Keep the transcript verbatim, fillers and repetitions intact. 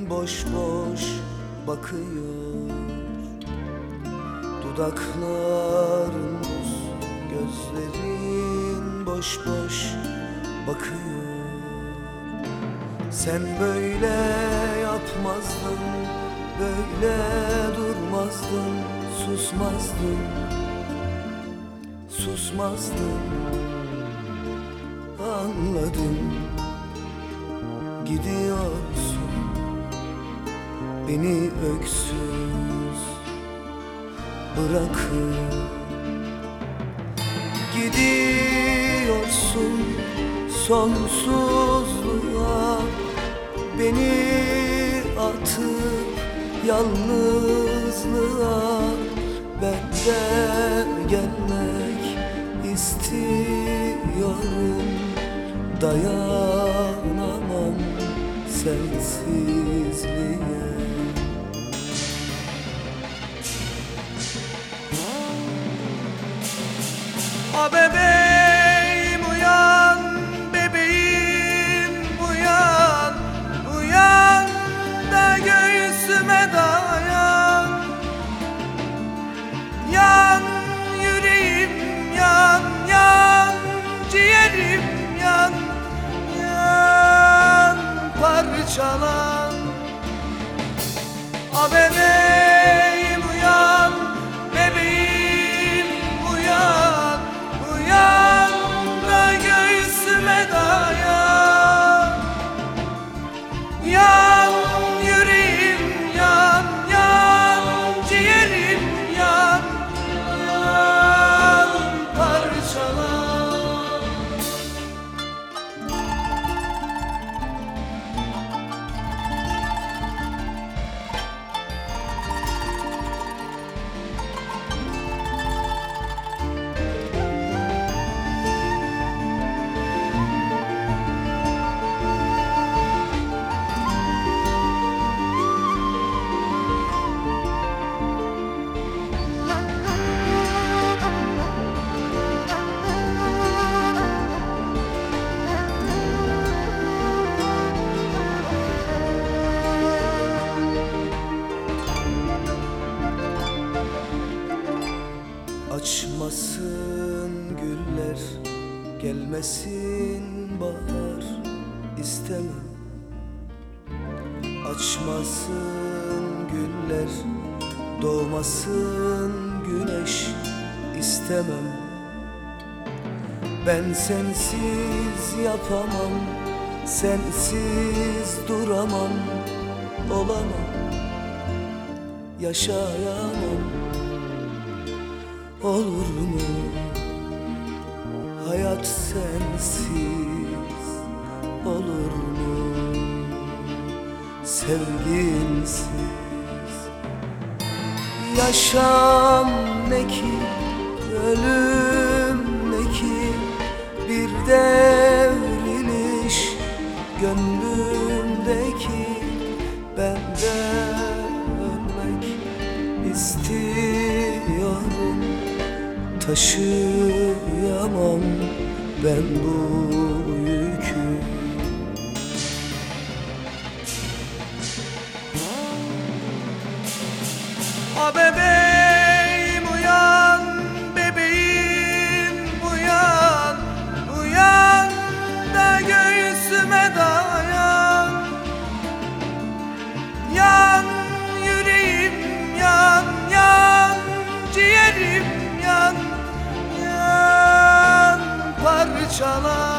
boş boş bakıyor. Dudakların buz, gözlerin boş boş bakıyor. Sen böyle yapmazdın, böyle durmazdın, susmazdın, susmazdın. Anladım, gidiyorsun, beni öksüz bırakıp. Gidiyorsun sonsuzluğa, beni atıp yalnızlığa. Ben de gelmek istiyorum, dayanamam sensizliğe. A bebeğim uyan, bebeğim uyan, uyan da göğsüme dayan. Yan yüreğim yan, yan ciğerim yan, yan parçalan. A bebeğim uyan, bebeğim uyan, uyan da göğsüme dayan. Yan yüreğim yan, yan ciğerim yan, yan parçalan. Açmasın güller, gelmesin bahar, istemem. Açmasın güller, doğmasın güneş, istemem. Ben sensiz yapamam, sensiz duramam, olamam, yaşayamam. Olur mu hayat sensiz, olur mu sevginsiz? Yaşam ne ki, ölüm ne ki, bir devriliş gönlümdeki. Ben de ölmek istiyorum, taşıyamam ben bu yükü. A bebeğim uyan, bebeğim uyan, uyan da göğsüme dayan. Yan yüreğim yan, yan ciğerim yan, yan parçalan.